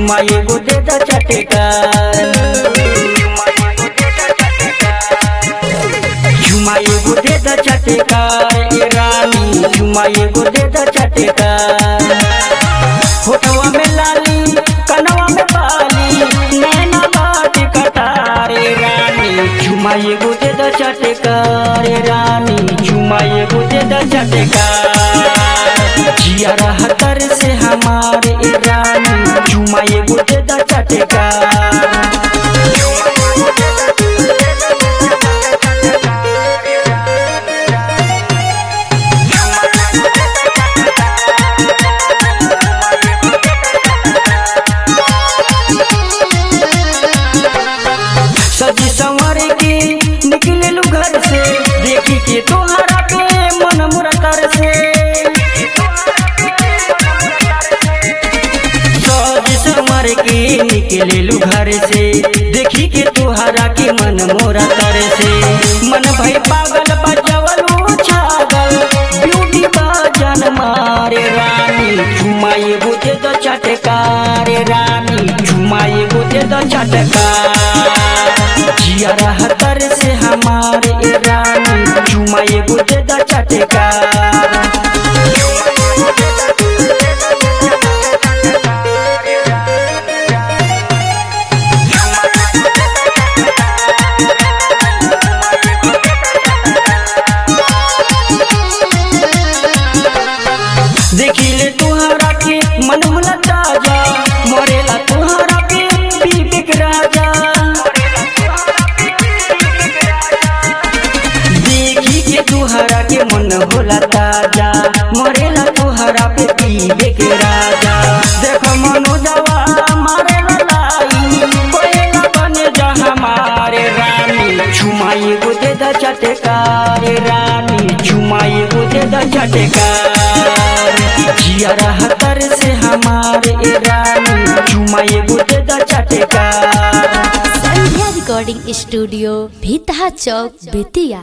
चुमा एगो दे द चटकार, चुमा एगो दे द चटकार ए रानी, चुमा एगो दे द चटकार। होठवा में लाली कनवा में बाली नैना बाट कटार ए रानी, चुमा एगो दे द चटकार ए रानी, चुमा एगो दे द चटकार। जियारा हतर से हमारे ए रानी, चुमा एगो दे द चटकार। सजी संवर के निकललू घर से, देखी के तोहरा के मन मोरा तर से। सजी संवर के निकललू घर से, देखी के तोहरा के मन मोरा तर से। मन भई पागल बजवलू छागल, ब्यूटी बाजन मारे रानी, चुमा एगो दे द चटकार रानी, चुमा एगो दे द चटकार। जियारा हतर से हमारे ए रानी, चुमा एगो दे द चटकार। देखिले तुहरा के मन होला ताजा, मरेला तुहरा के विवेक राजा। देखी के तुहरा के मन होला ताजा, मरेला तुहरा पे विवेक राजा। देख मनोजवा मारेला लाई, कोयला बने जा हमारे रानी, चुमा एगो दे द चटकार रानी, चुमा एगो दे द चटकार। जियारा हतर से हमारे ए रानी, चुमा एगो दे द चटकार। संध्या रिकॉर्डिंग स्टूडियो भितहा चौक बेतिया।